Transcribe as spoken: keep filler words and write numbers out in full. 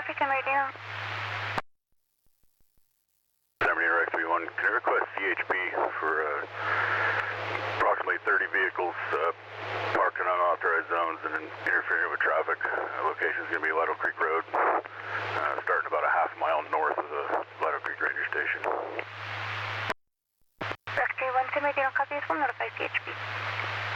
Copy, San Bernardino. San Bernardino X three one, can I request C H P for uh, approximately thirty vehicles uh, parked in unauthorized zones and interfering with traffic? Uh, location is going to be Lido Creek Road, uh, starting about a half mile north of the Lido Creek Ranger Station. X three one, San Bernardino, copy, this will notify C H P.